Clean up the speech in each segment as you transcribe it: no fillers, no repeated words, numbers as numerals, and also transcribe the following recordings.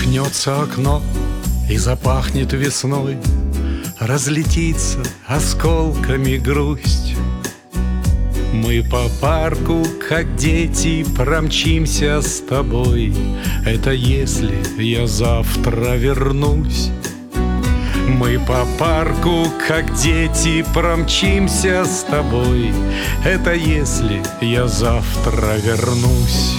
Распахнется окно и запахнет весной, разлетится осколками грусть. Мы по парку, как дети, промчимся с тобой. Это если я завтра вернусь. Мы по парку, как дети, промчимся с тобой. Это если я завтра вернусь.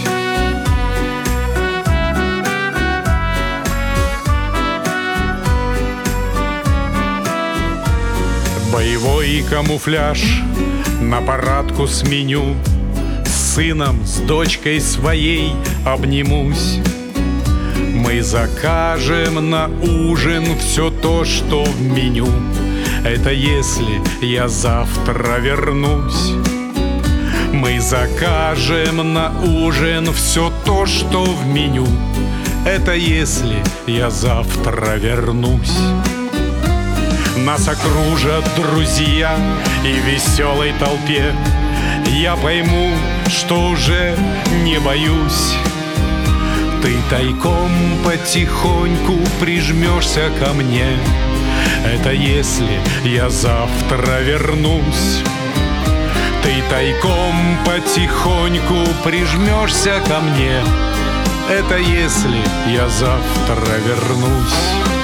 Боевой камуфляж на парадку сменю, с сыном, с дочкой своей обнимусь. Мы закажем на ужин все то, что в меню. Это если я завтра вернусь. Мы закажем на ужин все то, что в меню. Это если я завтра вернусь. Нас окружат друзья и в веселой толпе я пойму, что уже не боюсь. Ты тайком потихоньку прижмешься ко мне. Это если я завтра вернусь. Ты тайком потихоньку прижмешься ко мне. Это если я завтра вернусь.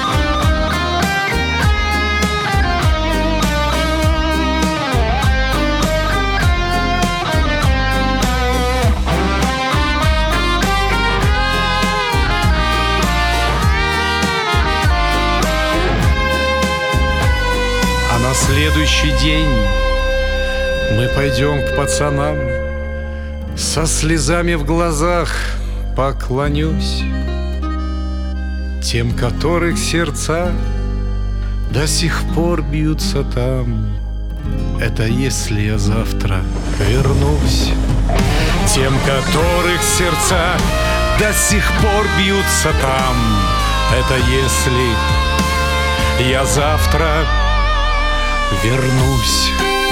На следующий день мы пойдем к пацанам. Со слезами в глазах поклонюсь тем, которых сердца до сих пор бьются там. Это если я завтра вернусь. Тем, которых сердца до сих пор бьются там. Это если я завтра вернусь.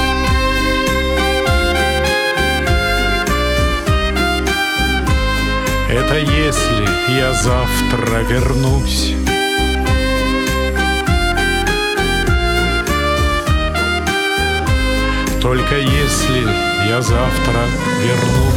Это если я завтра вернусь. Только если я завтра вернусь.